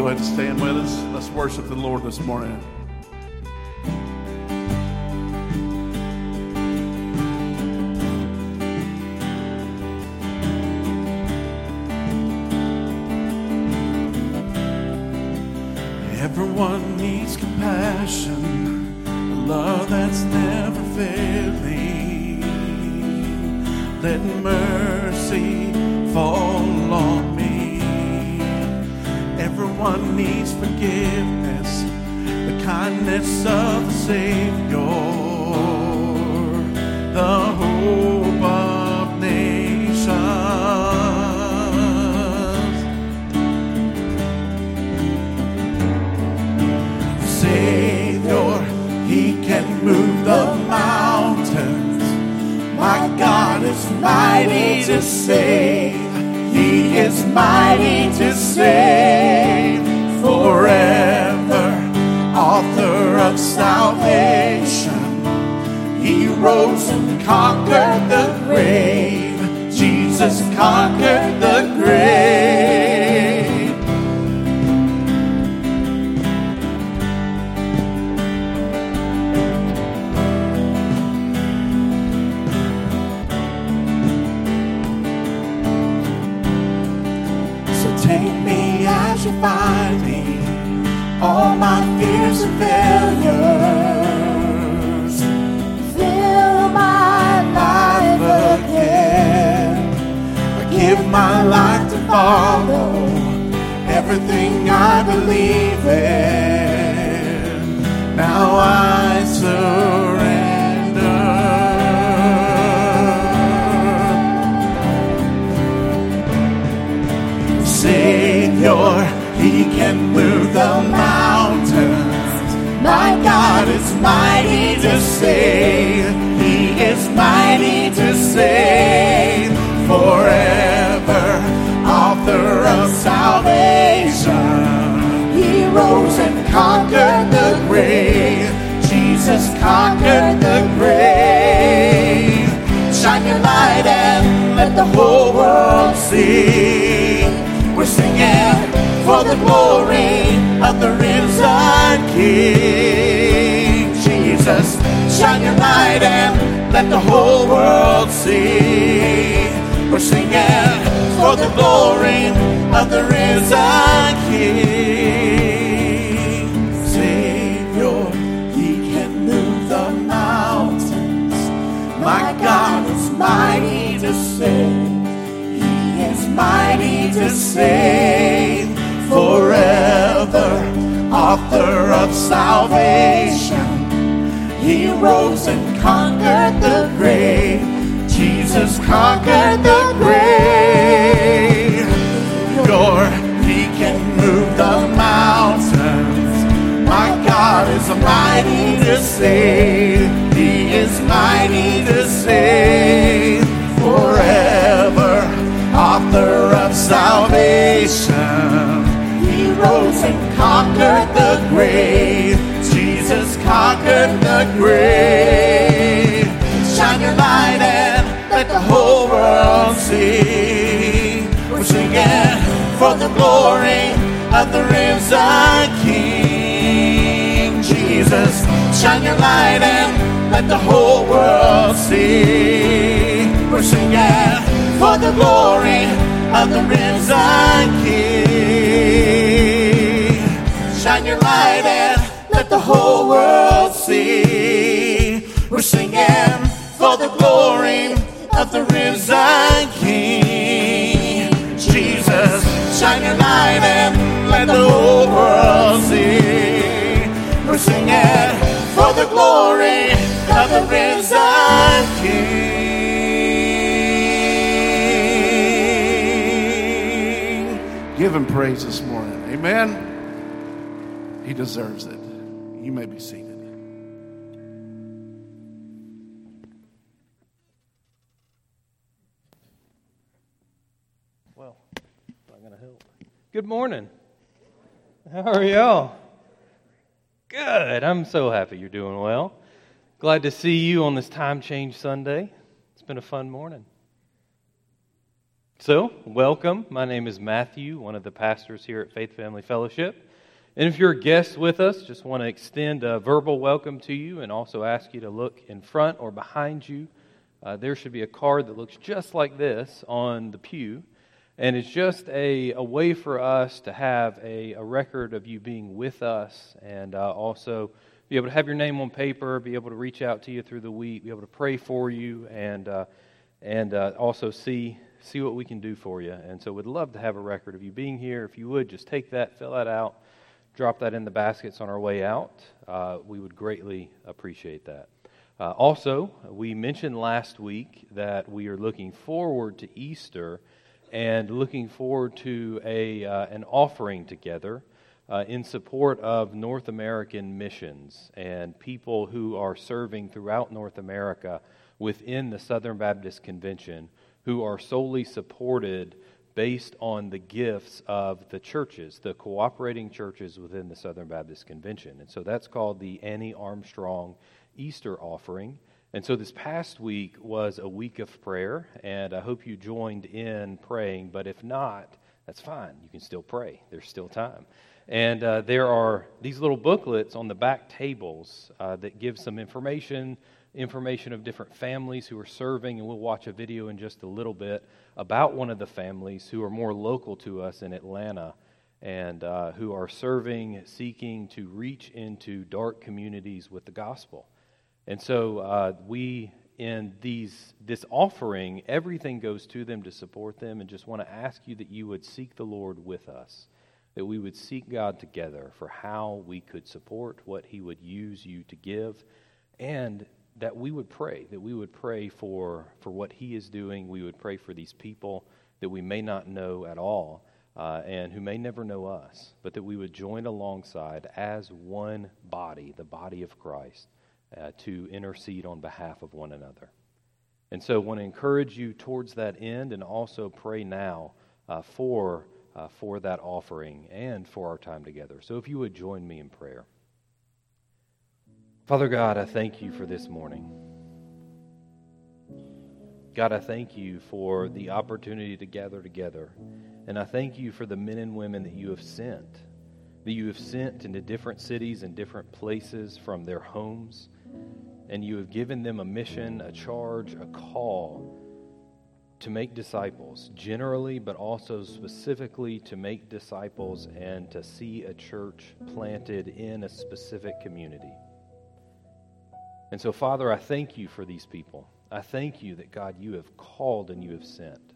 ahead and stand with us. Let's worship the Lord this morning. Everyone needs compassion, a love that's never failing. Let mercy fall on me. Everyone needs forgiveness, the kindness of the Savior, the hope of nations. Savior, He can move the mountains. My God is mighty to save. He is mighty to save forever. Author of salvation, He rose and conquered the grave. Jesus conquered the grave. Take me as you find me, all my fears and failures. Fill my life again. I give my life to follow everything I believe in. Now I surrender. Savior, He can move the mountains. My God is mighty to save. He is mighty to save forever. Author of salvation, He rose and conquered the grave. Jesus conquered the grave. Shine your light and let the whole world see. We're singing for the glory of the risen King. Jesus, shine your light and let the whole world see. We're singing for the glory of the risen King. Savior, He can move the mountains. My God is mighty to save. Mighty to save forever. Author of salvation, He rose and conquered the grave. Jesus conquered the grave. Lord, He can move the mountains. My God is mighty to save. He is mighty to save forever. Author of salvation, He rose and conquered the grave. Jesus conquered the grave. Shine your light and let the whole world see. We're singing for the glory of the risen King. Jesus, shine your light and let the whole world see. We're singing for the glory of the risen King. Shine your light and let the whole world see. We're singing for the glory of the risen King. Jesus, shine your light and let the whole world see. We're singing for the glory of the risen King. Give Him praise this morning. Amen. He deserves it. You may be seated. Well, I'm going to help. Good morning. How are y'all? Good. I'm so happy you're doing well. Glad to see you on this Time Change Sunday. It's been a fun morning. So, welcome. My name is Matthew, one of the pastors here at Faith Family Fellowship. And if you're a guest with us, just want to extend a verbal welcome to you and also ask you to look in front or behind you. There should be a card that looks just like this on the pew. And it's just a way for us to have a record of you being with us and also be able to have your name on paper, be able to reach out to you through the week, be able to pray for you, and also see what we can do for you. And so we'd love to have a record of you being here. If you would, just take that, fill that out, drop that in the baskets on our way out. We would greatly appreciate that. Also, we mentioned last week that we are looking forward to Easter and looking forward to an offering together in support of North American missions and people who are serving throughout North America within the Southern Baptist Convention, who are solely supported based on the gifts of the churches, the cooperating churches within the Southern Baptist Convention. And so that's called the Annie Armstrong Easter Offering. And so this past week was a week of prayer, and I hope you joined in praying, but if not, that's fine. You can still pray. There's still time. And there are these little booklets on the back tables that give some information of different families who are serving, and we'll watch a video in just a little bit about one of the families who are more local to us in Atlanta and who are serving, seeking to reach into dark communities with the gospel. And so this offering, everything goes to them to support them, and just want to ask you that you would seek the Lord with us, that we would seek God together for how we could support what He would use you to give, and that we would pray for what He is doing. We would pray for these people that we may not know at all and who may never know us, but that we would join alongside as one body, the body of Christ, to intercede on behalf of one another. And so I want to encourage you towards that end and also pray now for that offering and for our time together. So if you would join me in prayer. Father God, I thank you for this morning. God, I thank you for the opportunity to gather together. And I thank you for the men and women that you have sent into different cities and different places from their homes. And you have given them a mission, a charge, a call to make disciples, generally, but also specifically to make disciples and to see a church planted in a specific community. And so, Father, I thank you for these people. I thank you that, God, you have called and you have sent.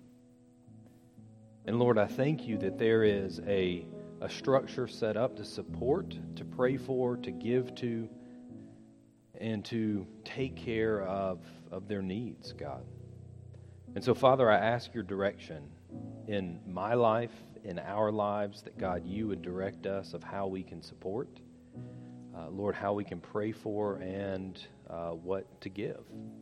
And, Lord, I thank you that there is a structure set up to support, to pray for, to give to, and to take care of their needs, God. And so, Father, I ask your direction in my life, in our lives, that, God, you would direct us of how we can support, Lord, how we can pray for, and what to give.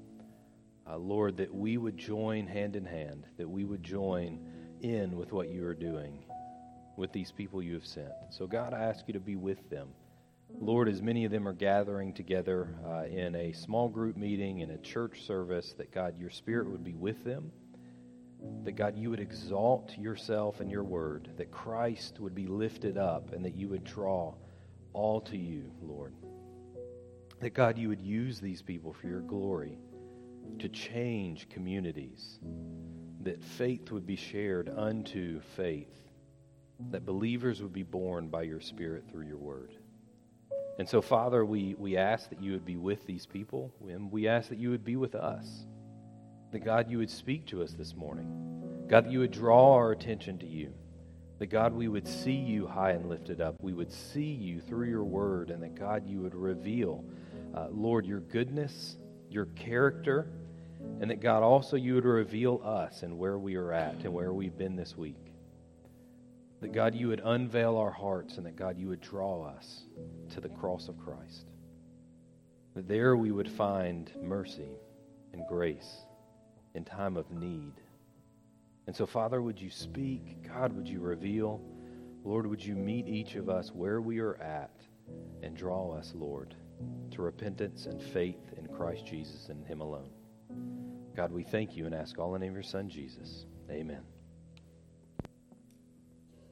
Lord, that we would join hand in hand, that we would join in with what you are doing with these people you have sent. So, God, I ask you to be with them. Lord, as many of them are gathering together in a small group meeting, in a church service, that, God, your Spirit would be with them, that, God, you would exalt yourself and your word, that Christ would be lifted up, and that you would draw all to you, Lord. That, God, you would use these people for your glory to change communities, that faith would be shared unto faith, that believers would be born by your Spirit through your word. And so, Father, we ask that you would be with these people, and we ask that you would be with us, that, God, you would speak to us this morning. God, that you would draw our attention to you. That, God, we would see you high and lifted up. We would see you through your word, and that, God, you would reveal, Lord, your goodness, your character, and that, God, also you would reveal us and where we are at and where we've been this week. That, God, you would unveil our hearts, and that, God, you would draw us to the cross of Christ. That there we would find mercy and grace in time of need. And so, Father, would you speak? God, would you reveal? Lord, would you meet each of us where we are at and draw us, Lord, to repentance and faith in Christ Jesus and him alone. God, we thank you and ask all in the name of your Son, Jesus. Amen.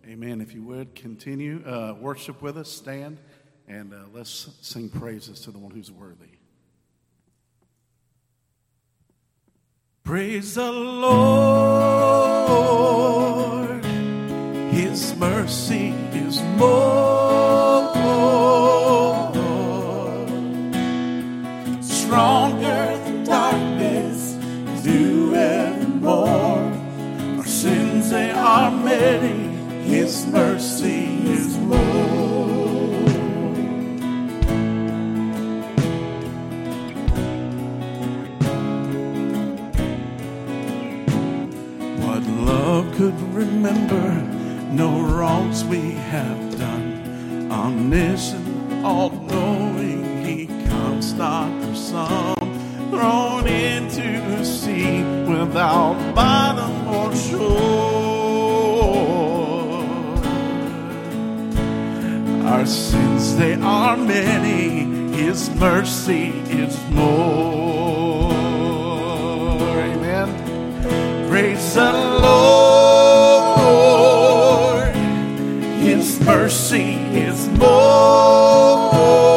Amen. If you would continue worship with us, stand, and let's sing praises to the one who's worthy. Praise the Lord. His mercy is more, stronger than darkness, new evermore. Our sins, they are many. His mercy is more. What love could remember, no wrongs we have done. Omniscient, all-knowing, He comes not for some. Thrown into the sea without bottom or shore. Our sins, they are many. His mercy is more. Amen. Praise the Lord. His mercy is more.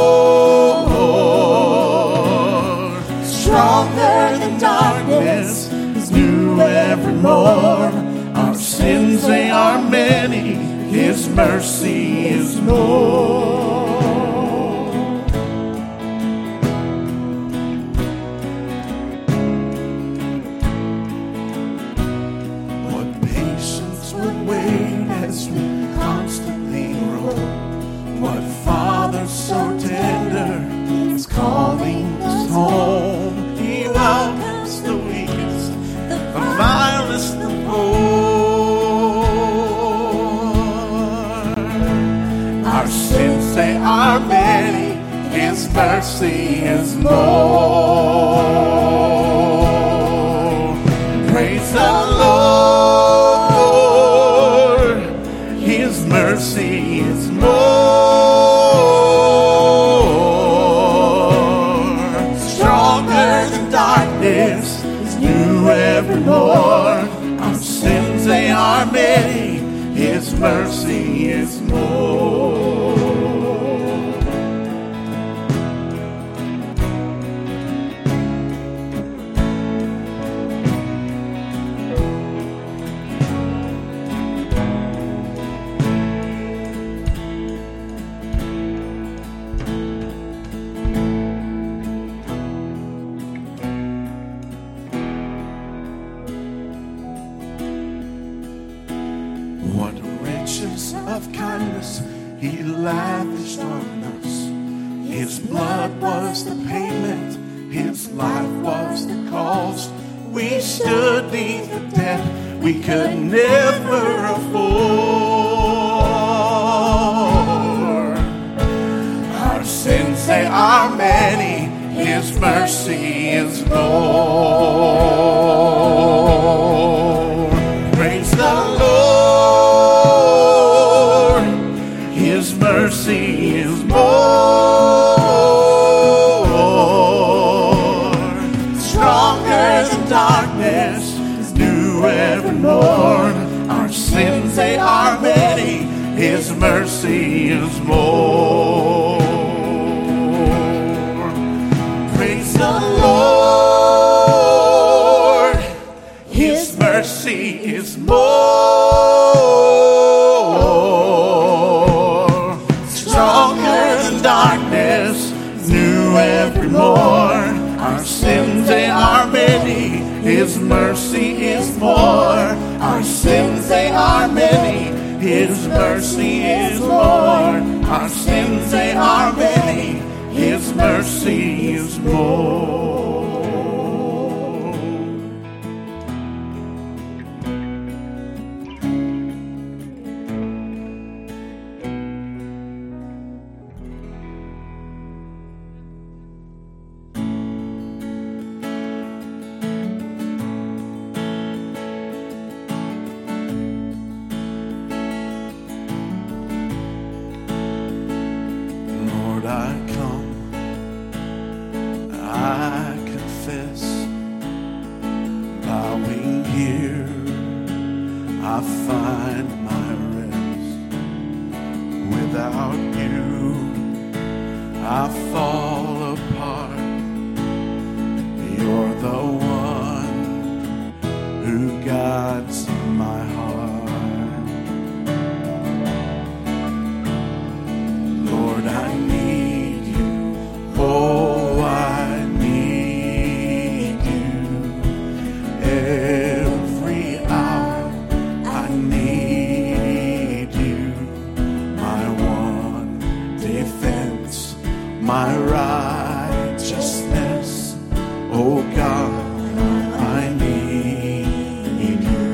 Stronger than darkness, is new evermore. Our sins, they are many. His mercy is more. What patience would wait as we constantly roll. What Father so tender is calling us home. He welcomes the weakest, the vilest, the poor. Our sins, they are many. His mercy is more. Praise the Lord. His mercy is more. Stronger than darkness, is new evermore. Our sins, they are many. His mercy is more. What riches of kindness He lavished on us. His blood was the payment, His life was the cost. We stood neath the debt we could never afford. Our sins, they are many. His mercy is more. Praise the Lord. His mercy is more. Stronger than darkness, is new evermore. Our sins, they are many. His mercy is more. Praise the Lord. His mercy is more. Stronger than darkness, new evermore. Our sins, they are many. His mercy is more. Our sins, they are many. His mercy is more. Our sins, they are many. His mercy is more. Lord, I come, I confess, bowing here, I find my rest. without you, I fall apart. You're the one who guides my heart. Lord, I need you. Oh, I need you. Every hour I need you. My one defense, my righteousness. Oh God, I need you.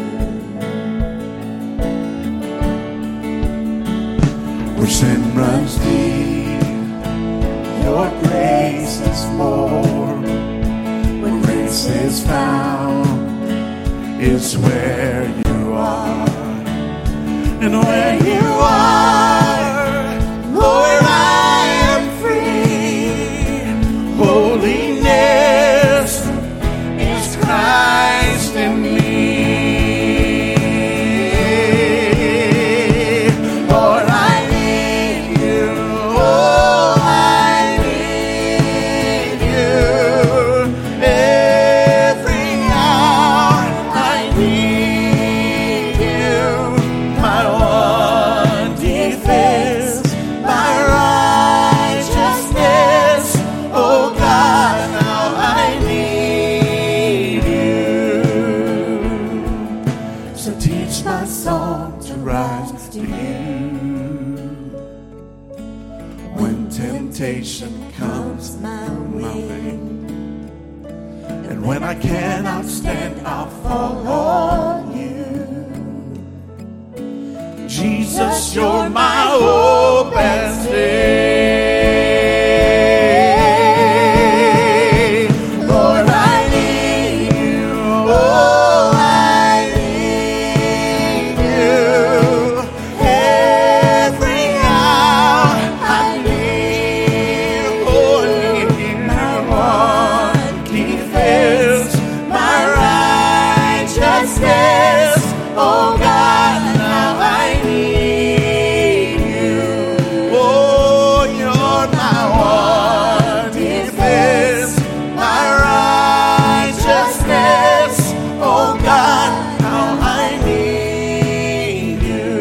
Where sin runs deep, your grace is more. Where grace is found, it's where you are. And where you are, Lord, I am free. Holiness is Christ in me. Lord, I need you. Oh, I need you. Every hour I need you. My one defense, my righteousness. Oh God, how I need you. So teach my song to rise to you. When temptation comes my way, and when I cannot stand, I'll fall on you. Jesus, you're my hope and stay. Lord, I need you. Oh, I need you. Every hour I need you. Oh, I need you. My one defense, my righteousness. Oh God, now I need you. Oh, you're my one defense, my righteousness. Oh God, how I need you.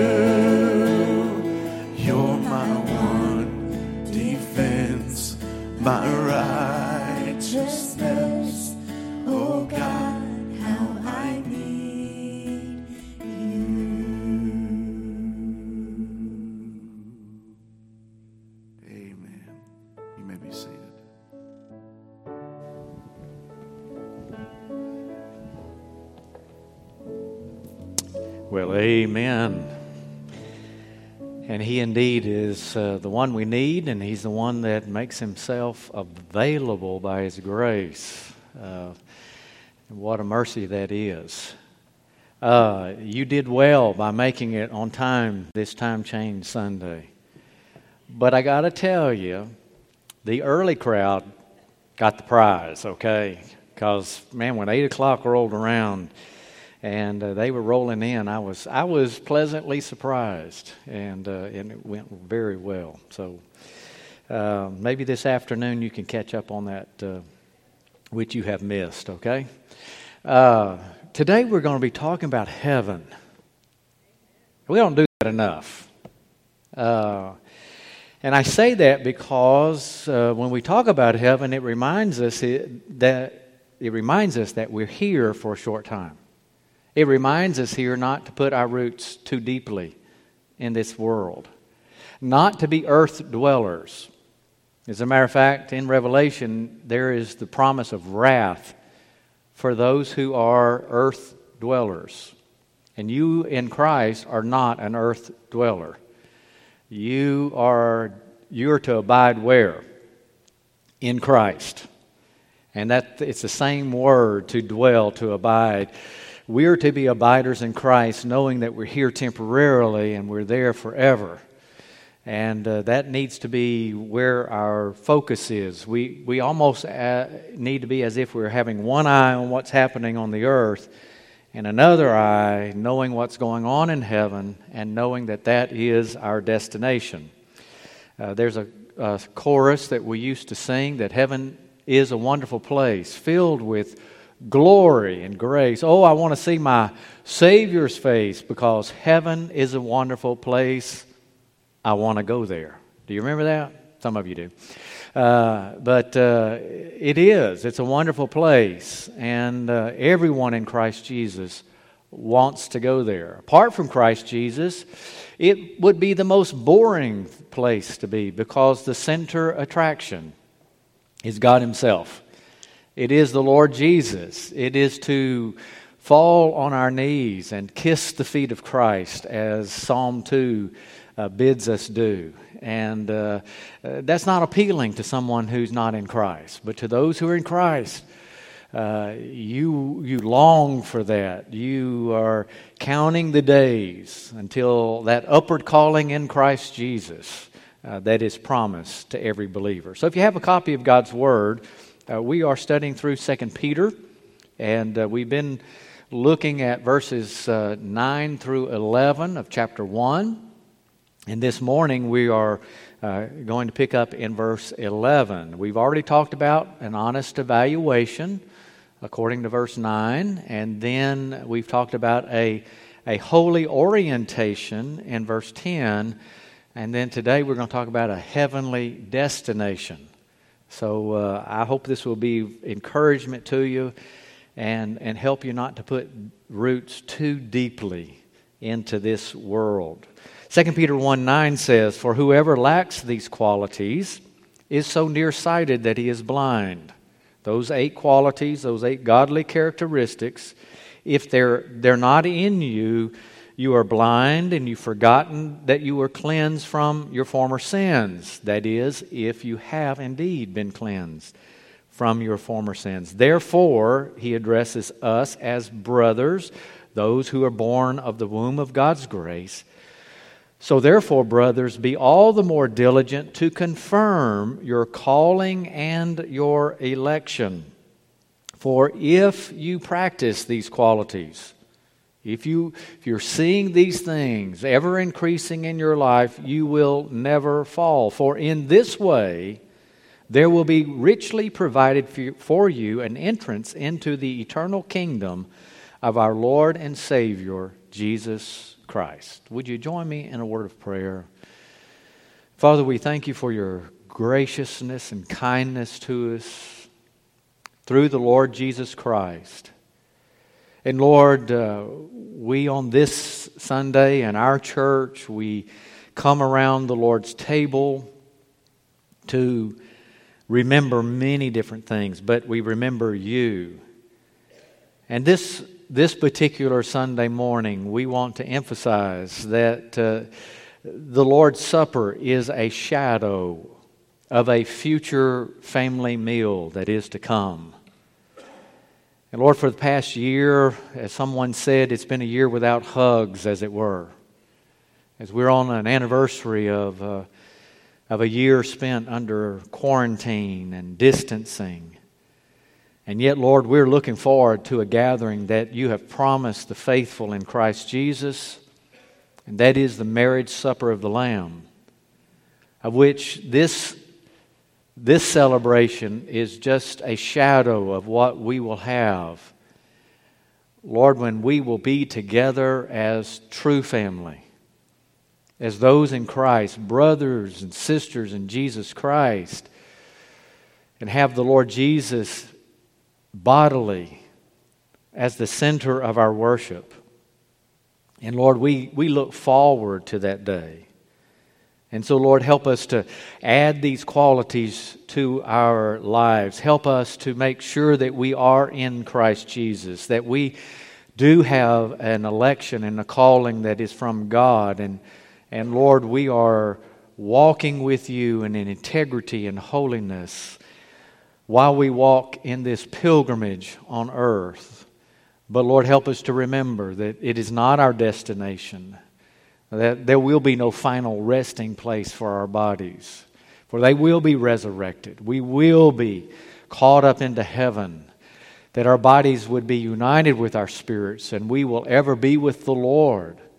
You're my one defense, my righteousness. Oh God, how I need you. Amen. You may be seated. Well, amen. And he indeed is the one we need, and he's the one that makes himself available by his grace. And what a mercy that is. You did well by making it on time this Time Change Sunday. But I got to tell you, the early crowd got the prize, okay? Because, man, when 8 o'clock rolled around and they were rolling in, I was pleasantly surprised, and it went very well. So maybe this afternoon you can catch up on that which you have missed, okay? Today we're going to be talking about heaven. We don't do that enough. And I say that because when we talk about heaven, it reminds us that we're here for a short time. It reminds us here not to put our roots too deeply in this world, not to be earth dwellers. As a matter of fact, in Revelation, there is the promise of wrath for those who are earth dwellers. And you in Christ are not an earth dweller. You're to abide where? In Christ. And that it's the same word, to dwell, to abide. We're to be abiders in Christ, knowing that we're here temporarily and we're there forever. And that needs to be where our focus is. We almost need to be as if we're having one eye on what's happening on the earth and another eye knowing what's going on in heaven and knowing that that is our destination. There's a chorus that we used to sing that heaven is a wonderful place filled with glory and grace. Oh, I want to see my Savior's face because heaven is a wonderful place. I want to go there. Do you remember that? Some of you do. But it is. It's a wonderful place. And everyone in Christ Jesus wants to go there. Apart from Christ Jesus, it would be the most boring place to be because the center attraction is God Himself. It is the Lord Jesus. It is to fall on our knees and kiss the feet of Christ as Psalm 2 bids us do. And that's not appealing to someone who's not in Christ. But to those who are in Christ, you long for that. You are counting the days until that upward calling in Christ Jesus that is promised to every believer. So if you have a copy of God's Word, we are studying through 2 Peter, and we've been looking at verses 9 through 11 of chapter 1. And this morning we are going to pick up in verse 11. We've already talked about an honest evaluation according to verse 9, and then we've talked about a holy orientation in verse 10, and then today we're going to talk about a heavenly destination. So I hope this will be encouragement to you and help you not to put roots too deeply into this world. 2 Peter 1:9 says, "For whoever lacks these qualities is so nearsighted that he is blind." Those 8 qualities, those 8 godly characteristics, if they're not in you, you are blind and you've forgotten that you were cleansed from your former sins. That is, if you have indeed been cleansed from your former sins. Therefore, he addresses us as brothers, those who are born of the womb of God's grace. So therefore, brothers, be all the more diligent to confirm your calling and your election. For if you practice these qualities, if you're seeing these things ever increasing in your life, you will never fall. For in this way, there will be richly provided for you an entrance into the eternal kingdom of our Lord and Savior, Jesus Christ. Would you join me in a word of prayer? Father, we thank you for your graciousness and kindness to us through the Lord Jesus Christ. And Lord, we on this Sunday in our church, we come around the Lord's table to remember many different things, but we remember you. And this particular Sunday morning, we want to emphasize that the Lord's Supper is a shadow of a future family meal that is to come. And Lord, for the past year, as someone said, it's been a year without hugs, as it were. As we're on an anniversary of a year spent under quarantine and distancing. And yet, Lord, we're looking forward to a gathering that you have promised the faithful in Christ Jesus, and that is the marriage supper of the Lamb, of which this celebration is just a shadow of what we will have, Lord, when we will be together as true family, as those in Christ, brothers and sisters in Jesus Christ, and have the Lord Jesus bodily as the center of our worship. And Lord, we look forward to that day. And so, Lord, help us to add these qualities to our lives. Help us to make sure that we are in Christ Jesus, that we do have an election and a calling that is from God. And Lord, we are walking with you in integrity and holiness while we walk in this pilgrimage on earth. But Lord, help us to remember that it is not our destination, that there will be no final resting place for our bodies, for they will be resurrected. We will be caught up into heaven, that our bodies would be united with our spirits, and we will ever be with the Lord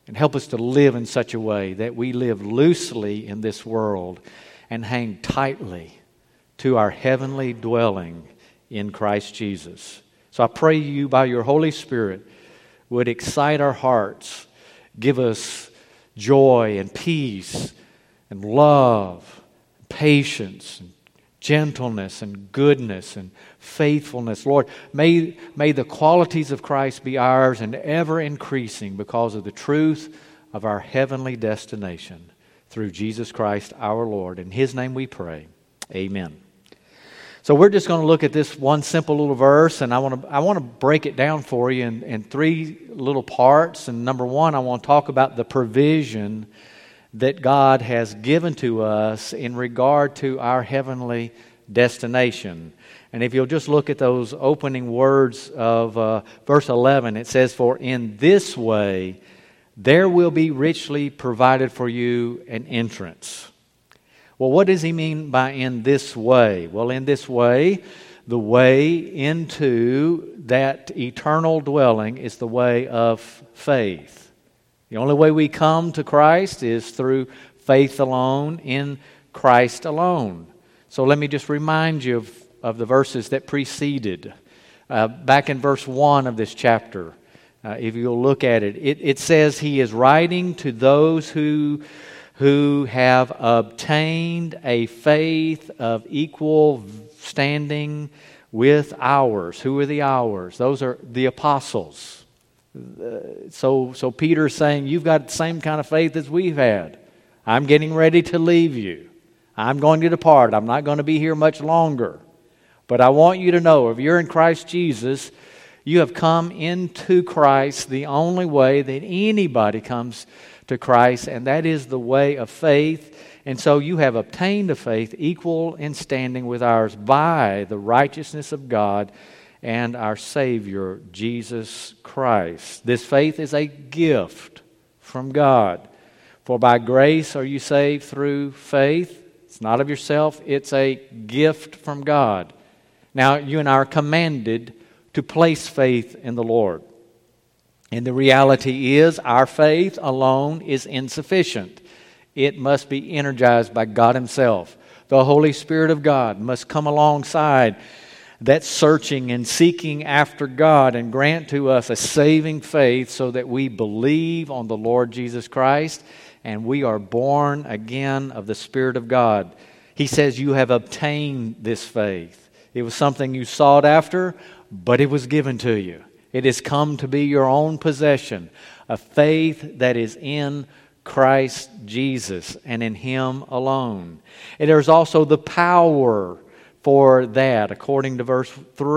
And help us to live in such a way that we live loosely in this world and hang tightly to our heavenly dwelling in Christ Jesus. So I pray you, by your Holy Spirit, would excite our hearts, give us joy and peace and love, patience and gentleness and goodness and faithfulness. Lord, may the qualities of Christ be ours and ever increasing because of the truth of our heavenly destination through Jesus Christ our Lord. In His name we pray. Amen. So we're just going to look at this one simple little verse, and I want to break it down for you in three little parts. And number one, I want to talk about the provision that God has given to us in regard to our heavenly destination. And if you'll just look at those opening words of verse 11, it says, "For in this way there will be richly provided for you an entrance." Well, what does he mean by in this way? Well, in this way, the way into that eternal dwelling is the way of faith. The only way we come to Christ is through faith alone, in Christ alone. So let me just remind you of the verses that preceded. Back in verse 1 of this chapter, if you'll look at it, it says he is writing to those who have obtained a faith of equal standing with ours. Who are the ours? Those are the apostles. So Peter's saying, you've got the same kind of faith as we've had. I'm getting ready to leave you. I'm going to depart. I'm not going to be here much longer. But I want you to know, if you're in Christ Jesus, you have come into Christ the only way that anybody comes to Christ, and that is the way of faith. And so you have obtained a faith equal in standing with ours by the righteousness of God and our Savior, Jesus Christ. This faith is a gift from God. For by grace are you saved through faith. It's not of yourself, it's a gift from God. Now, you and I are commanded to place faith in the Lord. And the reality is, our faith alone is insufficient. It must be energized by God Himself. The Holy Spirit of God must come alongside that searching and seeking after God and grant to us a saving faith so that we believe on the Lord Jesus Christ and we are born again of the Spirit of God. He says you have obtained this faith. It was something you sought after, but it was given to you. It has come to be your own possession, a faith that is in Christ Jesus and in Him alone. And there's also the power for that, according to verse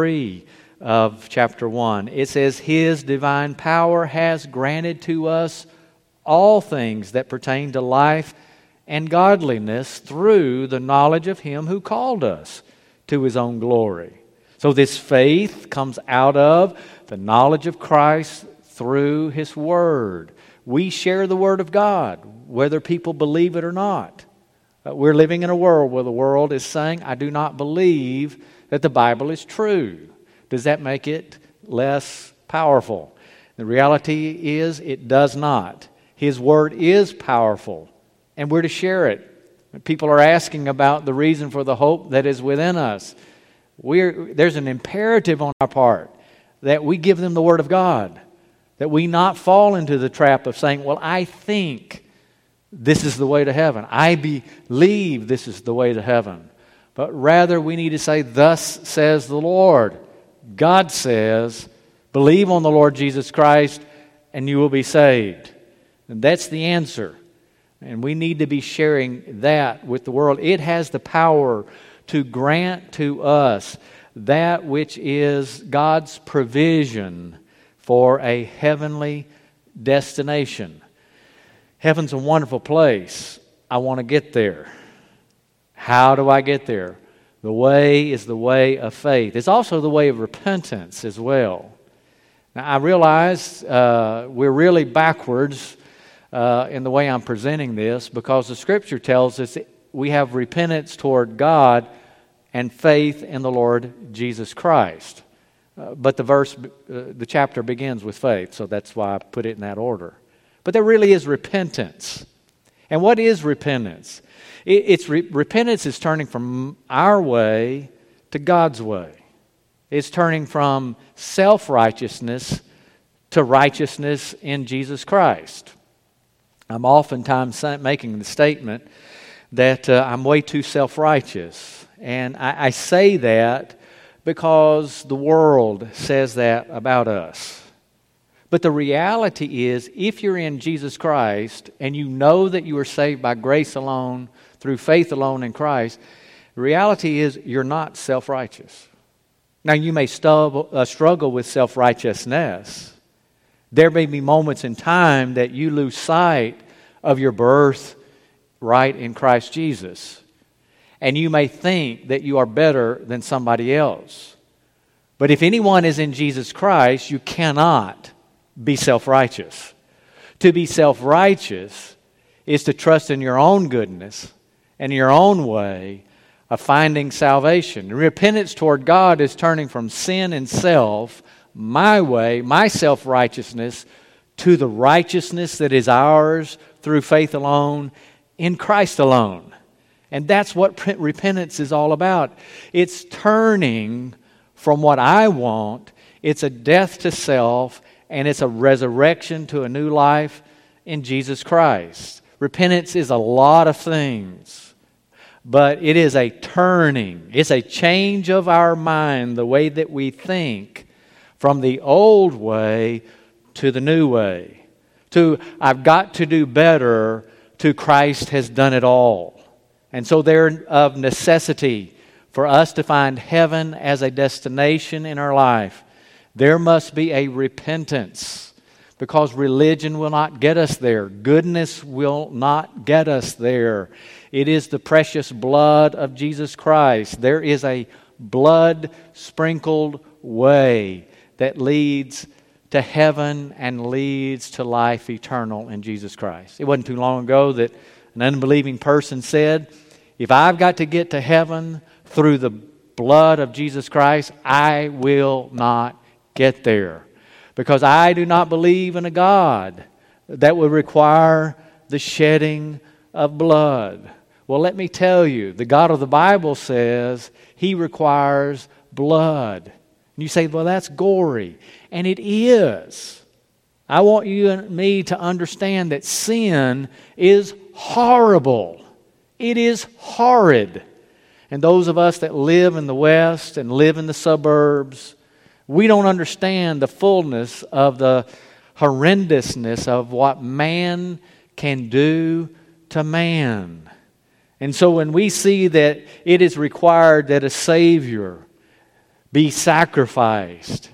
3 of chapter 1. It says, His divine power has granted to us all things that pertain to life and godliness through the knowledge of Him who called us to His own glory. So this faith comes out of the knowledge of Christ through His Word. We share the Word of God, whether people believe it or not. We're living in a world where the world is saying, I do not believe that the Bible is true. Does that make it less powerful? The reality is it does not. His Word is powerful, and we're to share it. People are asking about the reason for the hope that is within us. There's an imperative on our part that we give them the Word of God, that we not fall into the trap of saying, well, I think this is the way to heaven. I believe this is the way to heaven. But rather we need to say, thus says the Lord. God says, believe on the Lord Jesus Christ and you will be saved. And that's the answer. And we need to be sharing that with the world. It has the power to grant to us that which is God's provision for a heavenly destination. Heaven's a wonderful place. I want to get there. How do I get there? The way is the way of faith. It's also the way of repentance as well. Now, I realize we're really backwards in the way I'm presenting this because the Scripture tells us that we have repentance toward God and faith in the Lord Jesus Christ. But the chapter begins with faith, so that's why I put it in that order. But there really is repentance. And what is repentance? Repentance is turning from our way to God's way. It's turning from self-righteousness to righteousness in Jesus Christ. I'm oftentimes making the statement that I'm way too self-righteous. And I say that because the world says that about us. But the reality is, if you're in Jesus Christ and you know that you are saved by grace alone, through faith alone in Christ, the reality is you're not self-righteous. Now, you may struggle with self-righteousness. There may be moments in time that you lose sight of your birth right in Christ Jesus. And you may think that you are better than somebody else. But if anyone is in Jesus Christ, you cannot be self-righteous. To be self-righteous is to trust in your own goodness and your own way of finding salvation. Repentance toward God is turning from sin and self, my way, my self-righteousness, to the righteousness that is ours through faith alone, in Christ alone. And that's what repentance is all about. It's turning from what I want. It's a death to self, and it's a resurrection to a new life in Jesus Christ. Repentance is a lot of things, but it is a turning. It's a change of our mind, the way that we think, from the old way to the new way. To, I've got to do better, to Christ has done it all. And so there of necessity for us to find heaven as a destination in our life, there must be a repentance, because religion will not get us there. Goodness will not get us there. It is the precious blood of Jesus Christ. There is a blood-sprinkled way that leads to heaven and leads to life eternal in Jesus Christ. It wasn't too long ago that an unbelieving person said, if I've got to get to heaven through the blood of Jesus Christ, I will not get there, because I do not believe in a God that would require the shedding of blood. Well, let me tell you, the God of the Bible says He requires blood. And you say, well, that's gory. And it is. I want you and me to understand that sin is horrible. It is horrid. And those of us that live in the West and live in the suburbs, we don't understand the fullness of the horrendousness of what man can do to man. And so when we see that it is required that a Savior be sacrificed,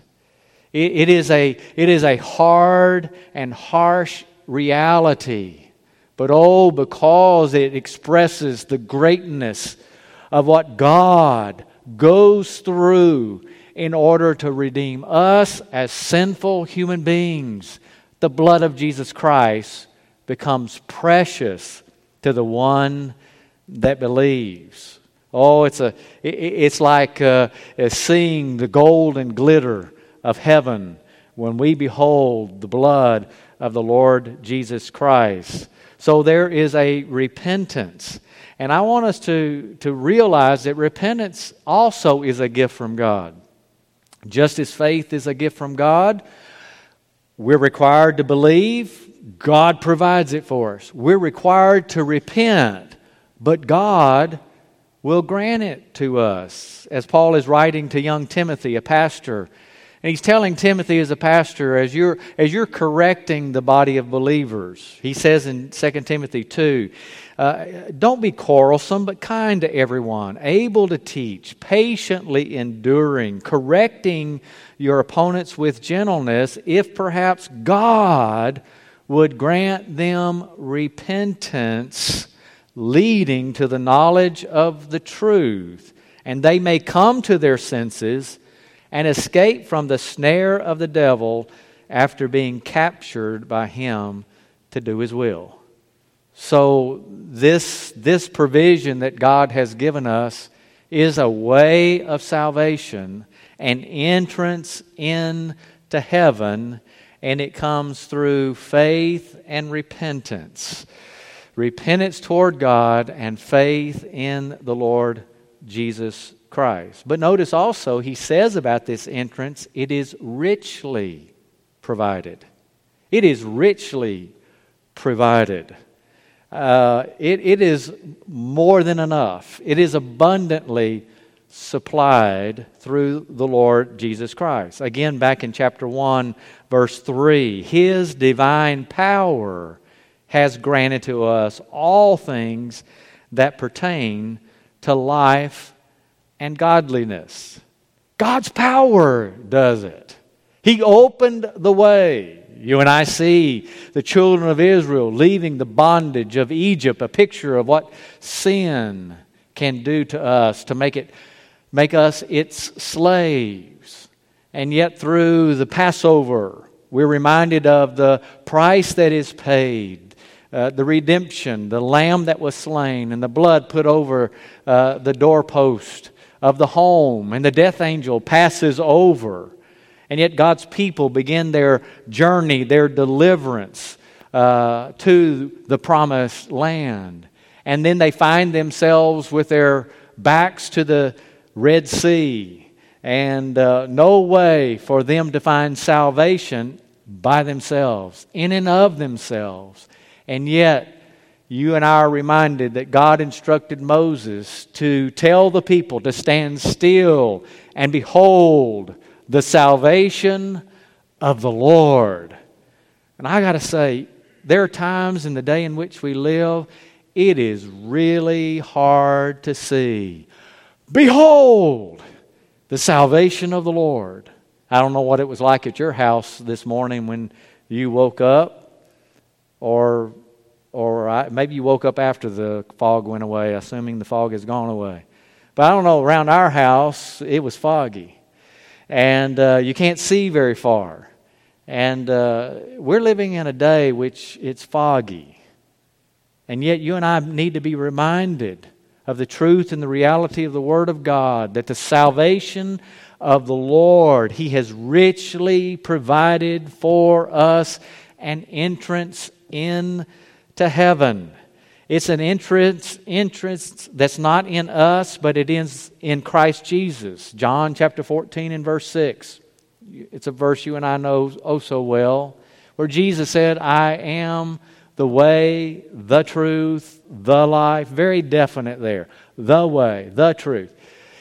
it is a hard and harsh reality. But oh, because it expresses the greatness of what God goes through in order to redeem us as sinful human beings, the blood of Jesus Christ becomes precious to the one that believes. Oh, it's like seeing the gold and glitter of heaven when we behold the blood of the Lord Jesus Christ. So there is a repentance. And I want us to realize that repentance also is a gift from God. Just as faith is a gift from God, we're required to believe. God provides it for us. We're required to repent, but God will grant it to us. As Paul is writing to young Timothy, a pastor, and he's telling Timothy as a pastor, as you're correcting the body of believers, he says in 2 Timothy 2, don't be quarrelsome, but kind to everyone, able to teach, patiently enduring, correcting your opponents with gentleness, if perhaps God would grant them repentance, leading to the knowledge of the truth, and they may come to their senses and escape from the snare of the devil after being captured by him to do his will. So this provision that God has given us is a way of salvation, an entrance into heaven, and it comes through faith and repentance. Repentance toward God and faith in the Lord Jesus Christ. But notice also, he says about this entrance, it is richly provided. It is richly provided. It is more than enough. It is abundantly supplied through the Lord Jesus Christ. Again, back in chapter 1, verse 3, His divine power has granted to us all things that pertain to life and godliness. God's power does it. He opened the way. You and I see the children of Israel leaving the bondage of Egypt, a picture of what sin can do to us, to make us its slaves. And yet through the Passover, we're reminded of the price that is paid, the redemption, the lamb that was slain, and the blood put over the doorpost of the home, and the death angel passes over. And yet God's people begin their journey, their deliverance to the promised land. And then they find themselves with their backs to the Red Sea, and no way for them to find salvation by themselves, in and of themselves. And yet, you and I are reminded that God instructed Moses to tell the people to stand still and behold the salvation of the Lord. And I got to say, there are times in the day in which we live, it is really hard to see. Behold the salvation of the Lord. I don't know what it was like at your house this morning when you woke up, or maybe you woke up after the fog went away, assuming the fog has gone away. But I don't know, around our house, it was foggy. And you can't see very far. And we're living in a day which it's foggy. And yet you and I need to be reminded of the truth and the reality of the Word of God, that the salvation of the Lord, He has richly provided for us an entrance into heaven. It's an entrance that's not in us, but it is in Christ Jesus. John chapter 14 and verse 6. It's a verse you and I know oh so well, where Jesus said, I am the way, the truth, the life. Very definite there. The way, the truth.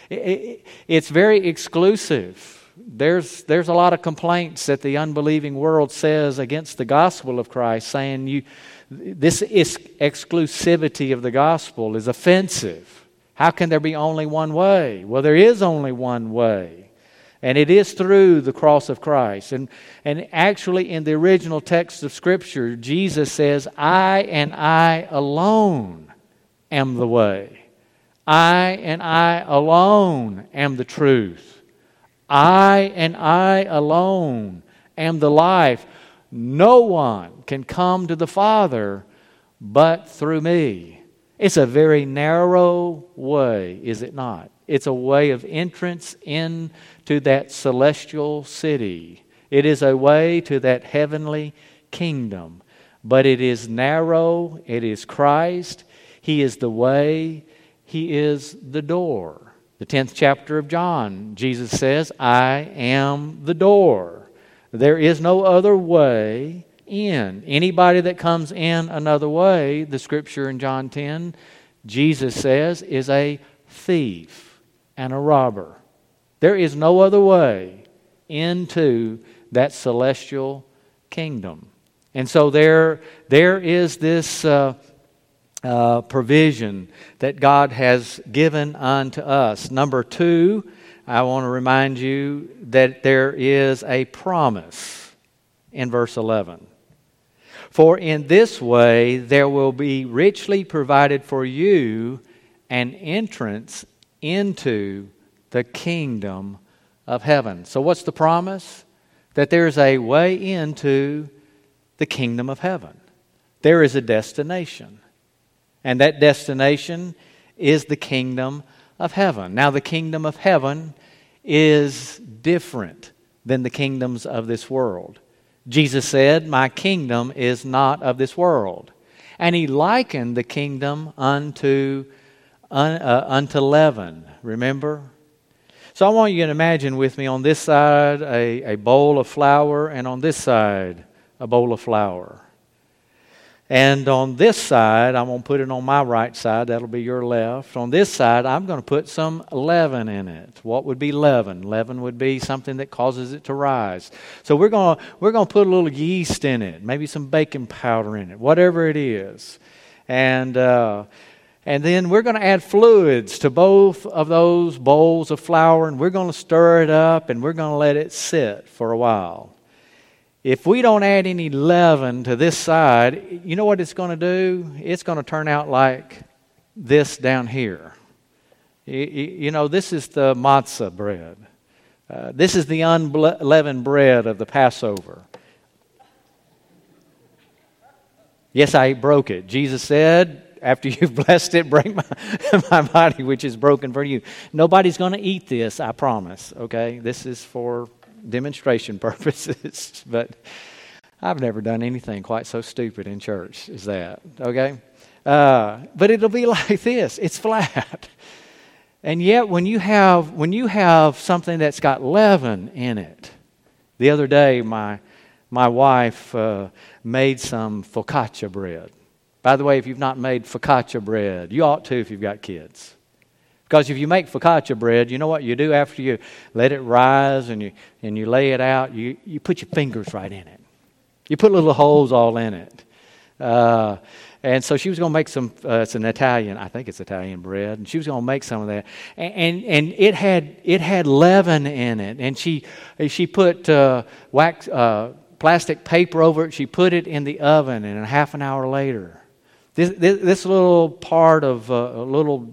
It's very exclusive. There's a lot of complaints that the unbelieving world says against the gospel of Christ, saying this exclusivity of the gospel is offensive. How can there be only one way? Well, there is only one way. And it is through the cross of Christ. And actually in the original text of Scripture, Jesus says, I and I alone am the way. I and I alone am the truth. I and I alone am the life. No one can come to the Father but through me. It's a very narrow way, is it not? It's a way of entrance into that celestial city. It is a way to that heavenly kingdom. But it is narrow. It is Christ. He is the way. He is the door. The 10th chapter of John, Jesus says, I am the door. There is no other way in. Anybody that comes in another way, the Scripture in John 10, Jesus says, is a thief and a robber. There is no other way into that celestial kingdom. And so there is this provision that God has given unto us. Number 2, I want to remind you that there is a promise in verse 11. For in this way there will be richly provided for you an entrance into the kingdom of heaven. So what's the promise? That there's a way into the kingdom of heaven. There is a destination. And that destination is the kingdom of heaven. Now, the kingdom of heaven is different than the kingdoms of this world. Jesus said, "My kingdom is not of this world." And he likened the kingdom unto leaven. Remember? So I want you to imagine with me on this side a bowl of flour, and on this side a bowl of flour. And on this side, I'm going to put it on my right side. That'll be your left. On this side, I'm going to put some leaven in it. What would be leaven? Leaven would be something that causes it to rise. So we're going to put a little yeast in it, maybe some baking powder in it, whatever it is. And then we're going to add fluids to both of those bowls of flour, and we're going to stir it up, and we're going to let it sit for a while. If we don't add any leaven to this side, you know what it's going to do? It's going to turn out like this down here. You know, this is the matzah bread. This is the unleavened bread of the Passover. Yes, I broke it. Jesus said, after you've blessed it, break my body, which is broken for you. Nobody's going to eat this, I promise. Okay? This is for demonstration purposes, but I've never done anything quite so stupid in church as that, okay? But it'll be like this. It's flat. And yet when you have something that's got leaven in it, the other day my wife made some focaccia bread. By the way, if you've not made focaccia bread, you ought to if you've got kids. Because if you make focaccia bread, you know what you do after you let it rise and you lay it out? You put your fingers right in it. You put little holes all in it. And so she was going to make some, it's an Italian, I think it's Italian bread, and she was going to make some of that. And it had leaven in it. And she put plastic paper over it. She put it in the oven, and a half an hour later, this little part of a little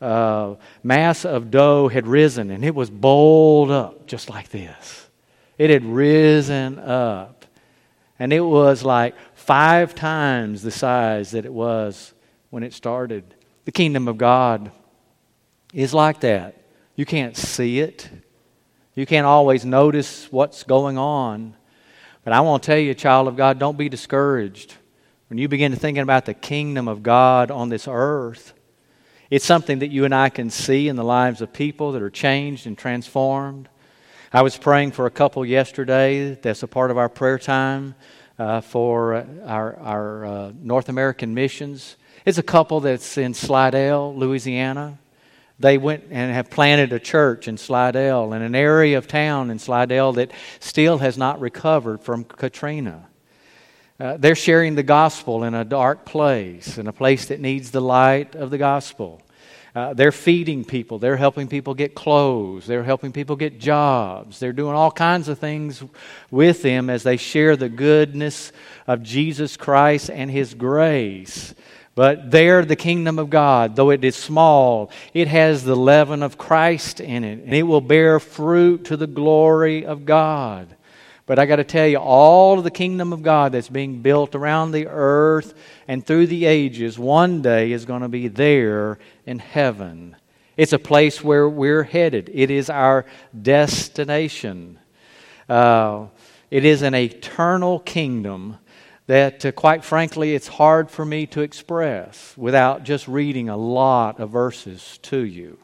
mass of dough had risen, and it was bowled up just like this. It had risen up, and it was like 5 times the size that it was when it started. The kingdom of God is like that. You can't see it. You can't always notice what's going on. But I want to tell you, child of God, don't be discouraged. When you begin to thinking about the kingdom of God on this earth, it's something that you and I can see in the lives of people that are changed and transformed. I was praying for a couple yesterday. That's a part of our prayer time for our North American missions. It's a couple that's in Slidell, Louisiana. They went and have planted a church in Slidell, in an area of town in Slidell that still has not recovered from Katrina. They're sharing the gospel in a dark place, in a place that needs the light of the gospel. They're feeding people. They're helping people get clothes. They're helping people get jobs. They're doing all kinds of things with them as they share the goodness of Jesus Christ and His grace. But there, the kingdom of God, though it is small, it has the leaven of Christ in it, and it will bear fruit to the glory of God. But I got to tell you, all of the kingdom of God that's being built around the earth and through the ages, one day is going to be there in heaven. It's a place where we're headed. It is our destination. It is an eternal kingdom that, quite frankly, it's hard for me to express without just reading a lot of verses to you.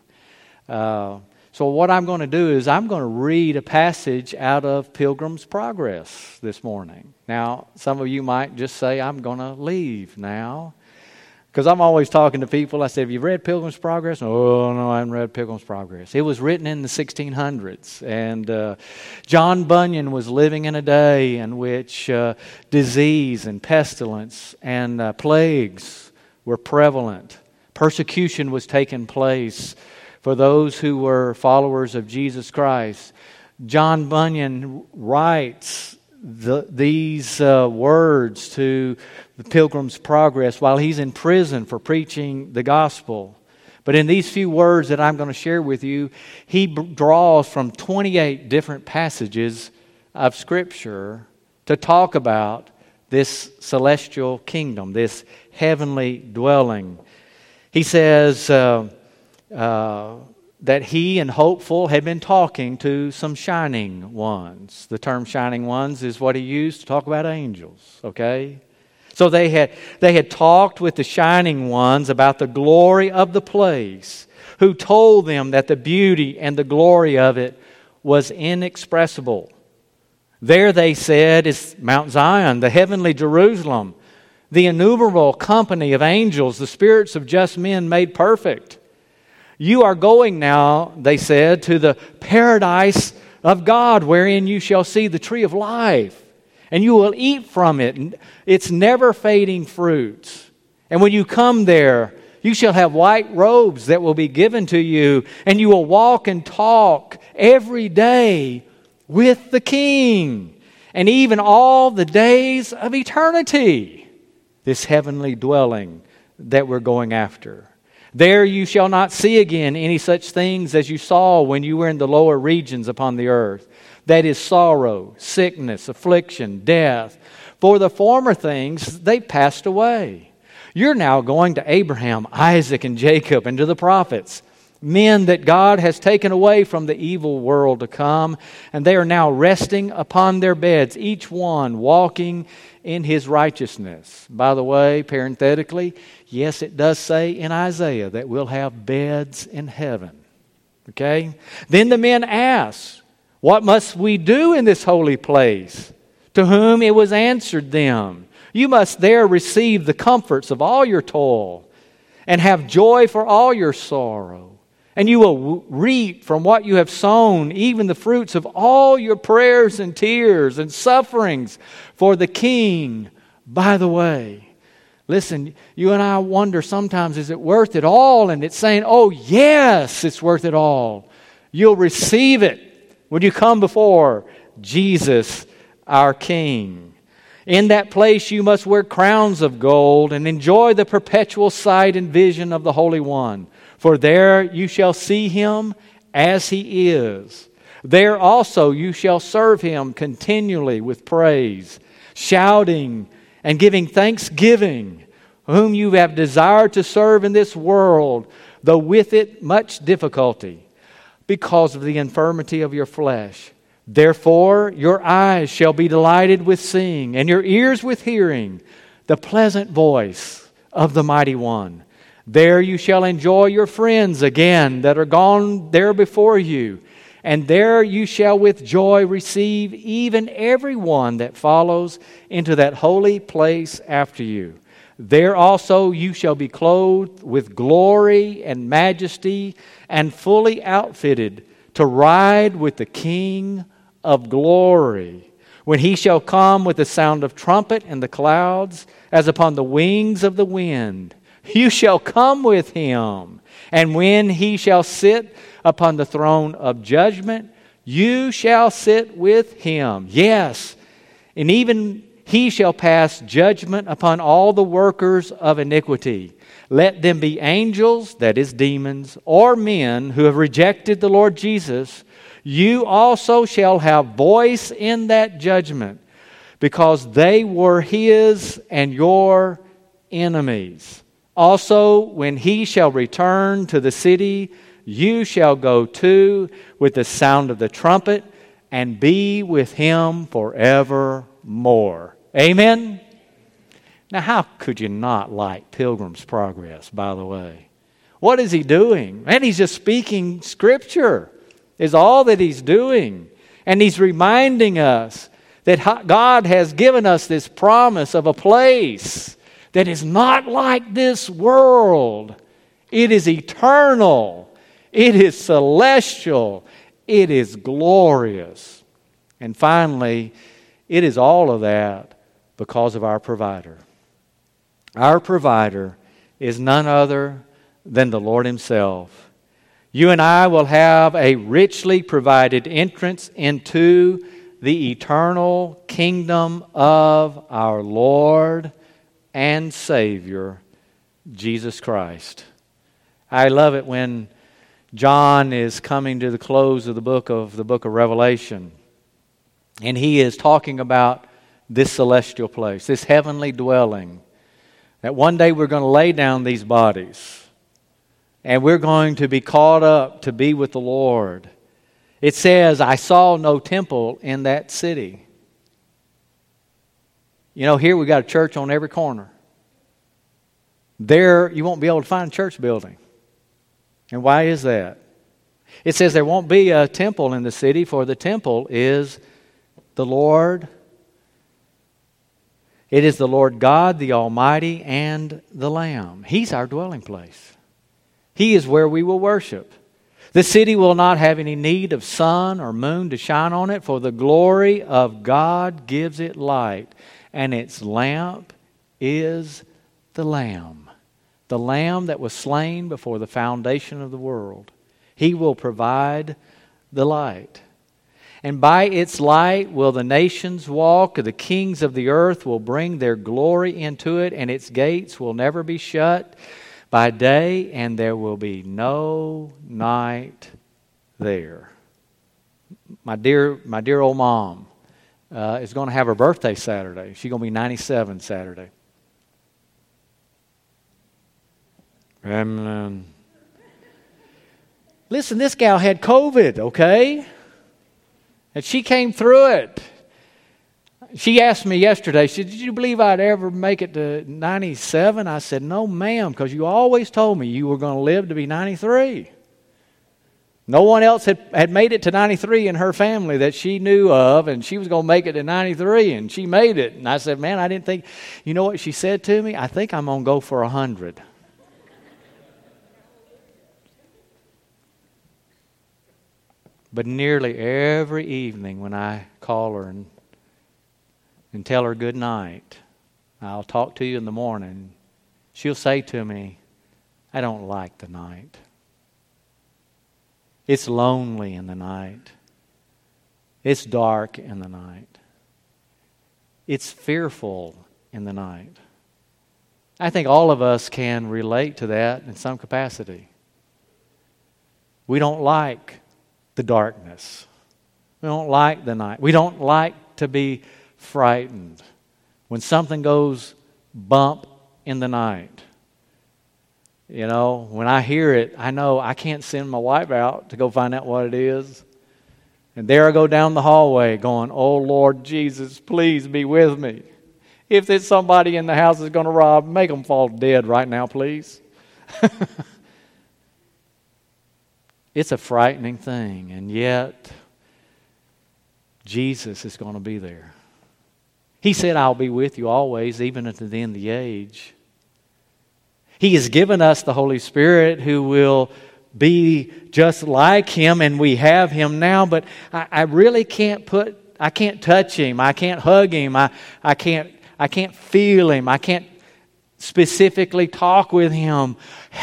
So what I'm going to do is I'm going to read a passage out of Pilgrim's Progress this morning. Now, some of you might just say, I'm going to leave now. Because I'm always talking to people. I said, have you read Pilgrim's Progress? Oh, no, I haven't read Pilgrim's Progress. It was written in the 1600s. And John Bunyan was living in a day in which disease and pestilence and plagues were prevalent. Persecution was taking place for those who were followers of Jesus Christ. John Bunyan writes these words to the Pilgrim's Progress while he's in prison for preaching the gospel. But in these few words that I'm going to share with you, he draws from 28 different passages of Scripture to talk about this celestial kingdom, this heavenly dwelling. He says, that he and Hopeful had been talking to some shining ones. The term shining ones is what he used to talk about angels, okay? So they had talked with the shining ones about the glory of the place, who told them that the beauty and the glory of it was inexpressible. There, they said, is Mount Zion, the heavenly Jerusalem, the innumerable company of angels, the spirits of just men made perfect. You are going now, they said, to the paradise of God, wherein you shall see the tree of life, and you will eat from it, its never-fading fruits. And when you come there, you shall have white robes that will be given to you, and you will walk and talk every day with the King, and even all the days of eternity, this heavenly dwelling that we're going after. There you shall not see again any such things as you saw when you were in the lower regions upon the earth. That is sorrow, sickness, affliction, death. For the former things, they passed away. You're now going to Abraham, Isaac, and Jacob, and to the prophets, men that God has taken away from the evil world to come, and they are now resting upon their beds, each one walking in his righteousness. By the way, parenthetically, yes, it does say in Isaiah that we'll have beds in heaven. Okay? Then the men asked, what must we do in this holy place? To whom it was answered them, you must there receive the comforts of all your toil, and have joy for all your sorrow. And you will reap from what you have sown, even the fruits of all your prayers and tears and sufferings for the King. By the way, listen, you and I wonder sometimes, is it worth it all? And it's saying, oh yes, it's worth it all. You'll receive it when you come before Jesus, our King. In that place you must wear crowns of gold and enjoy the perpetual sight and vision of the Holy One. For there you shall see Him as He is. There also you shall serve Him continually with praise, shouting and giving thanksgiving, whom you have desired to serve in this world, though with it much difficulty, because of the infirmity of your flesh. Therefore your eyes shall be delighted with seeing, and your ears with hearing, the pleasant voice of the Mighty One. There you shall enjoy your friends again that are gone there before you, and there you shall with joy receive even every one that follows into that holy place after you. There also you shall be clothed with glory and majesty, and fully outfitted to ride with the King of glory, when He shall come with the sound of trumpet in the clouds, as upon the wings of the wind. You shall come with Him, and when He shall sit upon the throne of judgment, you shall sit with Him. Yes, and even He shall pass judgment upon all the workers of iniquity. Let them be angels, that is demons, or men who have rejected the Lord Jesus. You also shall have voice in that judgment, because they were His and your enemies. Also, when He shall return to the city, you shall go too with the sound of the trumpet, and be with Him forevermore. Amen? Now, how could you not like Pilgrim's Progress, by the way? What is he doing? Man, he's just speaking Scripture, is all that he's doing. And he's reminding us that God has given us this promise of a place that is not like this world. It is eternal. It is celestial. It is glorious. And finally, it is all of that because of our provider. Our provider is none other than the Lord Himself. You and I will have a richly provided entrance into the eternal kingdom of our Lord and Savior, Jesus Christ. I love it when John is coming to the close of the book of Revelation, and he is talking about this celestial place, this heavenly dwelling, that one day we're going to lay down these bodies. And we're going to be caught up to be with the Lord. It says, I saw no temple in that city. You know, here we got a church on every corner. There, you won't be able to find a church building. And why is that? It says there won't be a temple in the city, for the temple is the Lord. It is the Lord God, the Almighty, and the Lamb. He's our dwelling place. He is where we will worship. The city will not have any need of sun or moon to shine on it, for the glory of God gives it light, and its lamp is the Lamb that was slain before the foundation of the world. He will provide the light. And by its light will the nations walk. The kings of the earth will bring their glory into it, and its gates will never be shut by day, and there will be no night there. My dear old mom is going to have her birthday Saturday. She's going to be 97 Saturday. Listen, this gal had COVID, okay? And she came through it. She asked me yesterday, she said, did you believe I'd ever make it to 97? I said, no, ma'am, because you always told me you were going to live to be 93. No one else had made it to 93 in her family that she knew of, and she was going to make it to 93, and she made it. And I said, man, I didn't think, you know what she said to me? I think I'm going to go for 100. But nearly every evening when I call her and tell her good night, I'll talk to you in the morning, she'll say to me, I don't like the night. It's lonely in the night. It's dark in the night. It's fearful in the night. I think all of us can relate to that in some capacity. We don't like the darkness. We don't like the night. We don't like to be frightened when something goes bump in the night. You know, when I hear it, I know I can't send my wife out to go find out what it is. And there I go down the hallway going, oh Lord Jesus, please be with me. If there's somebody in the house that's going to rob, make them fall dead right now, please. It's a frightening thing, and yet Jesus is going to be there. He said, I'll be with you always, even unto the end of the age. He has given us the Holy Spirit who will be just like Him, and we have Him now, but I really can't touch Him. I can't hug Him. I can't feel Him. I can't specifically talk with Him.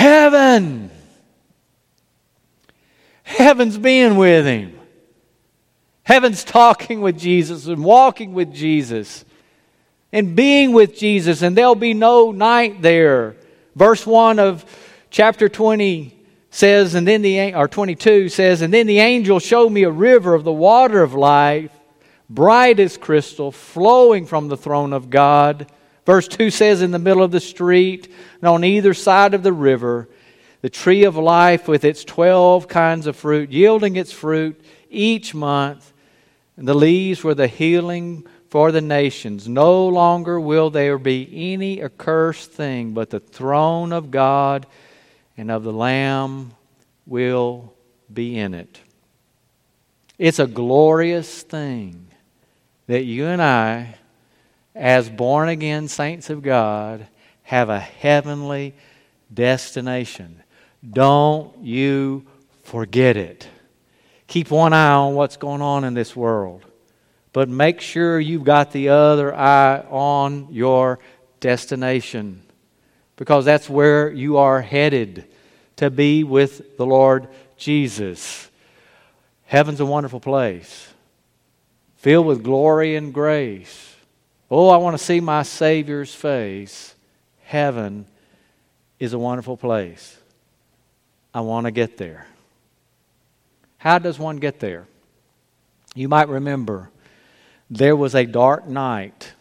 Heaven's being with Him. Heaven's talking with Jesus and walking with Jesus and being with Jesus, and there'll be no night there. Verse 1 of chapter 20 says, 22 says, and then the angel showed me a river of the water of life, bright as crystal, flowing from the throne of God. Verse 2 says, in the middle of the street, and on either side of the river, the tree of life with its 12 kinds of fruit, yielding its fruit each month. And the leaves were the healing for the nations. No longer will there be any accursed thing, but the throne of God and of the Lamb will be in it. It's a glorious thing that you and I, as born-again saints of God, have a heavenly destination. Don't you forget it. Keep one eye on what's going on in this world, but make sure you've got the other eye on your destination, because that's where you are headed, to be with the Lord Jesus. Heaven's a wonderful place, filled with glory and grace. Oh, I want to see my Savior's face. Heaven is a wonderful place. I want to get there. How does one get there? You might remember there was a dark night,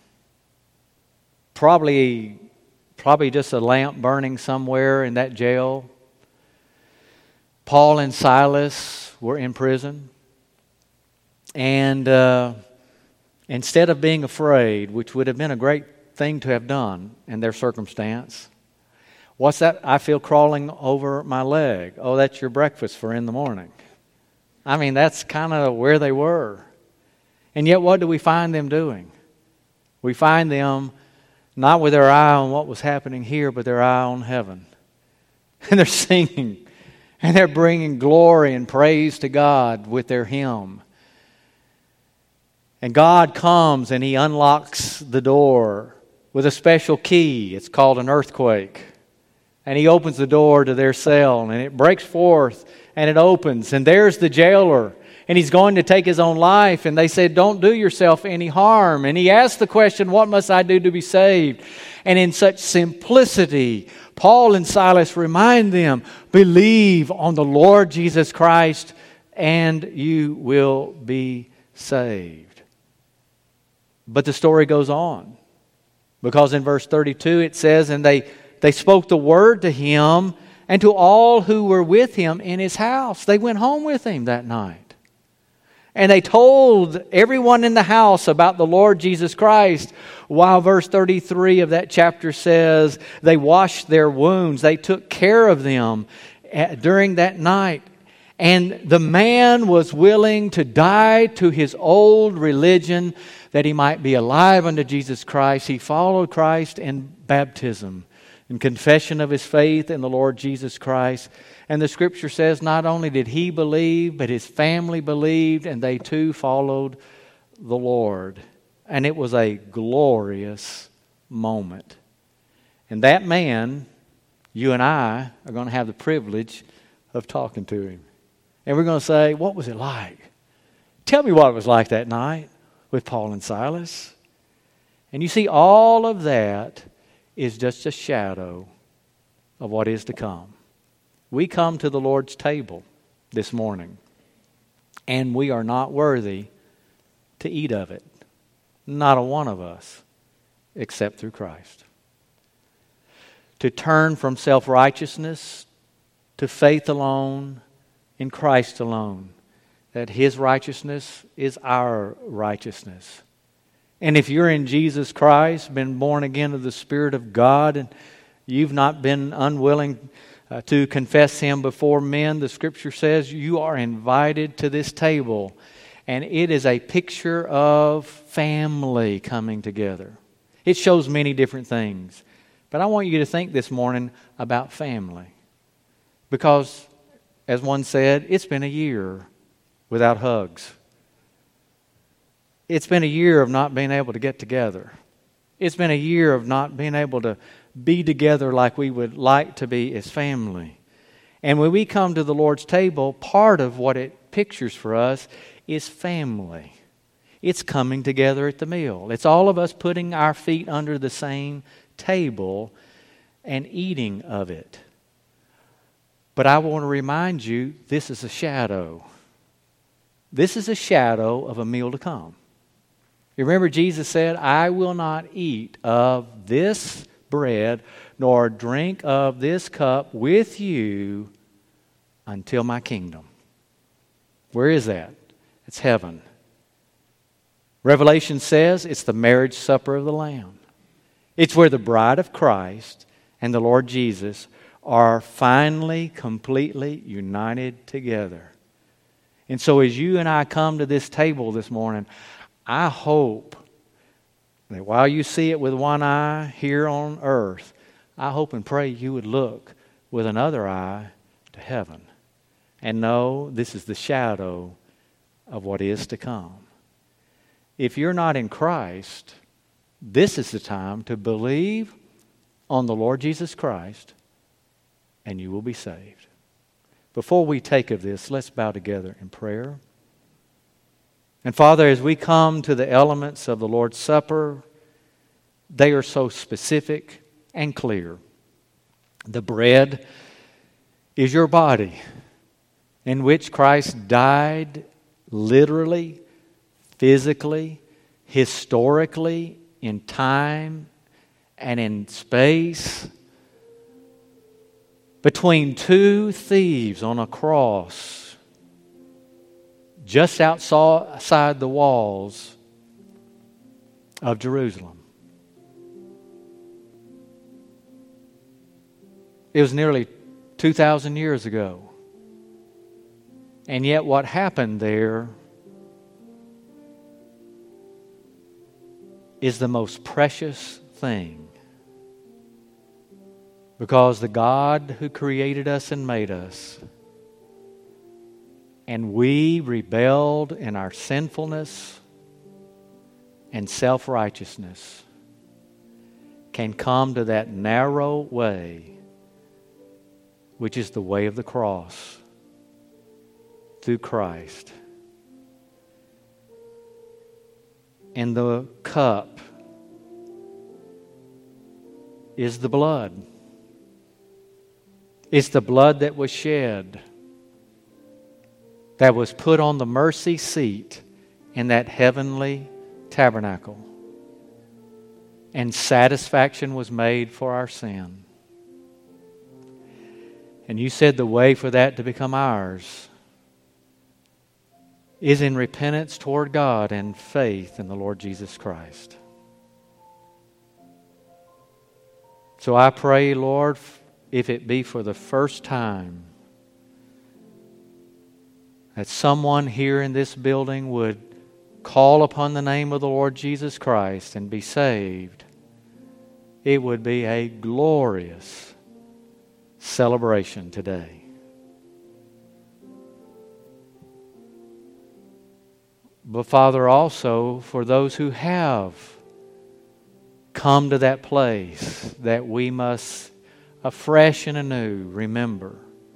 probably just a lamp burning somewhere in that jail. Paul and Silas were in prison. And instead of being afraid, which would have been a great thing to have done in their circumstance, what's that I feel crawling over my leg? Oh, that's your breakfast for in the morning. I mean, that's kind of where they were. And yet what do we find them doing? We find them not with their eye on what was happening here, but their eye on heaven. And they're singing. And they're bringing glory and praise to God with their hymn. And God comes and He unlocks the door with a special key. It's called an earthquake. And He opens the door to their cell, and it breaks forth, and it opens. And there's the jailer. And he's going to take his own life. And they said, don't do yourself any harm. And he asked the question, what must I do to be saved? And in such simplicity, Paul and Silas remind them, believe on the Lord Jesus Christ and you will be saved. But the story goes on. Because in verse 32 it says, and they spoke the word to him and to all who were with him in his house. They went home with him that night. And they told everyone in the house about the Lord Jesus Christ. While verse 33 of that chapter says they washed their wounds. They took care of them during that night. And the man was willing to die to his old religion that he might be alive unto Jesus Christ. He followed Christ in baptism, in confession of his faith in the Lord Jesus Christ. And the Scripture says not only did he believe, but his family believed, and they too followed the Lord. And it was a glorious moment. And that man, you and I, are going to have the privilege of talking to him. And we're going to say, what was it like? Tell me what it was like that night with Paul and Silas. And you see, all of that is just a shadow of what is to come. We come to the Lord's table this morning, and we are not worthy to eat of it. Not a one of us, except through Christ. To turn from self-righteousness to faith alone in Christ alone, that His righteousness is our righteousness. And if you're in Jesus Christ, been born again of the Spirit of God, and you've not been unwilling to confess Him before men, the Scripture says you are invited to this table. And it is a picture of family coming together. It shows many different things. But I want you to think this morning about family. Because, as one said, it's been a year without hugs. It's been a year of not being able to get together. It's been a year of not being able to be together like we would like to be as family. And when we come to the Lord's table, part of what it pictures for us is family. It's coming together at the meal. It's all of us putting our feet under the same table and eating of it. But I want to remind you, this is a shadow. This is a shadow of a meal to come. You remember Jesus said, I will not eat of this bread nor drink of this cup with you until my kingdom. Where is that? It's heaven. Revelation says it's the marriage supper of the Lamb. It's where the bride of Christ and the Lord Jesus are finally, completely united together. And so as you and I come to this table this morning, I hope that while you see it with one eye here on earth, I hope and pray you would look with another eye to heaven and know this is the shadow of what is to come. If you're not in Christ, this is the time to believe on the Lord Jesus Christ and you will be saved. Before we take of this, let's bow together in prayer. And Father, as we come to the elements of the Lord's Supper, they are so specific and clear. The bread is your body, in which Christ died literally, physically, historically, in time and in space, between two thieves on a cross just outside the walls of Jerusalem. It was nearly 2,000 years ago. And yet what happened there is the most precious thing. Because the God who created us and made us, and we rebelled in our sinfulness and self-righteousness, can come to that narrow way, which is the way of the cross, through Christ. And the cup is the blood. It's the blood that was shed, that was put on the mercy seat in that heavenly tabernacle. And satisfaction was made for our sin. And you said the way for that to become ours is in repentance toward God and faith in the Lord Jesus Christ. So I pray, Lord, if it be for the first time, that someone here in this building would call upon the name of the Lord Jesus Christ and be saved, it would be a glorious celebration today. But Father, also for those who have come to that place that we must afresh and anew remember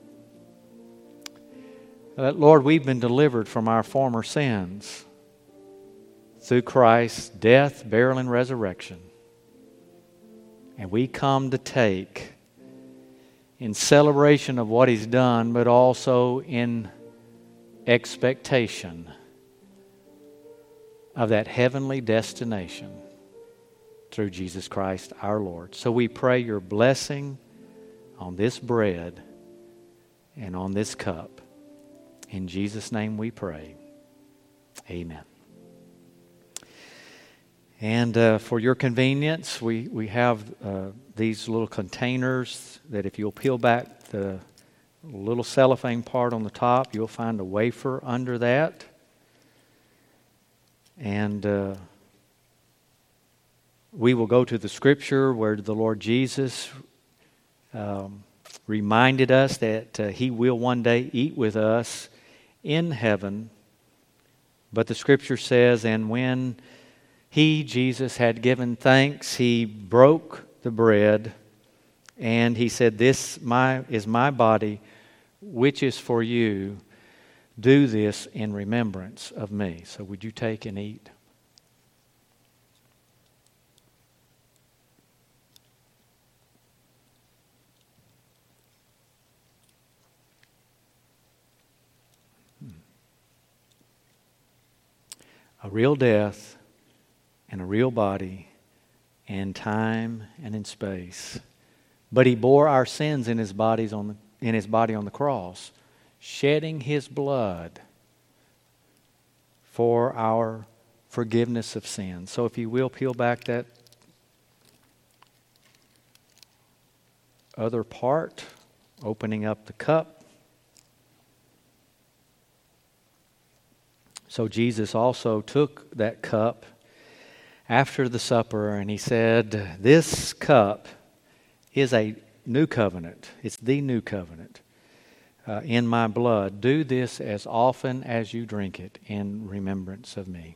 that, Lord, we've been delivered from our former sins through Christ's death, burial, and resurrection. And we come to take in celebration of what He's done, but also in expectation of that heavenly destination through Jesus Christ our Lord. So we pray your blessing on this bread and on this cup. In Jesus' name we pray. Amen. And for your convenience, we have these little containers that if you'll peel back the little cellophane part on the top, you'll find a wafer under that. And we will go to the scripture where the Lord Jesus reminded us that He will one day eat with us in heaven. But the scripture says, and when He, Jesus, had given thanks, He broke the bread and He said, "This is my body, which is for you. Do this in remembrance of me." So would you take and eat? A real death and a real body in time and in space. But He bore our sins in His body on the cross, shedding His blood for our forgiveness of sins. So if you will, peel back that other part, opening up the cup. So Jesus also took that cup after the supper and He said, "This cup is a new covenant. It's the new covenant in my blood. Do this as often as you drink it in remembrance of me."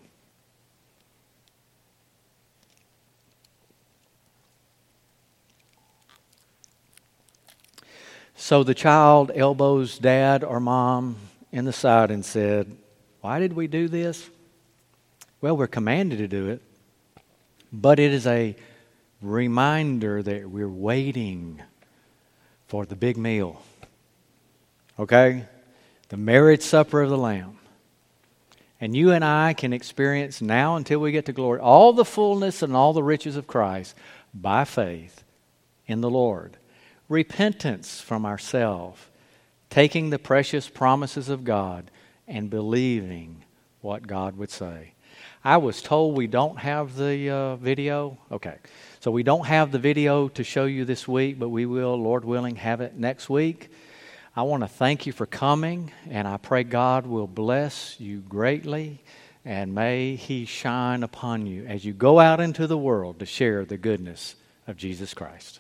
So the child elbows dad or mom in the side and said, "Why did we do this?" Well, we're commanded to do it, but it is a reminder that we're waiting for the big meal. Okay? The marriage supper of the Lamb. And you and I can experience now until we get to glory all the fullness and all the riches of Christ by faith in the Lord. repentance from ourselves, taking the precious promises of God and believing what God would say. I was told we don't have the video. Okay, so we don't have the video to show you this week, but we will, Lord willing, have it next week. I want to thank you for coming, and I pray God will bless you greatly, and may He shine upon you as you go out into the world to share the goodness of Jesus Christ.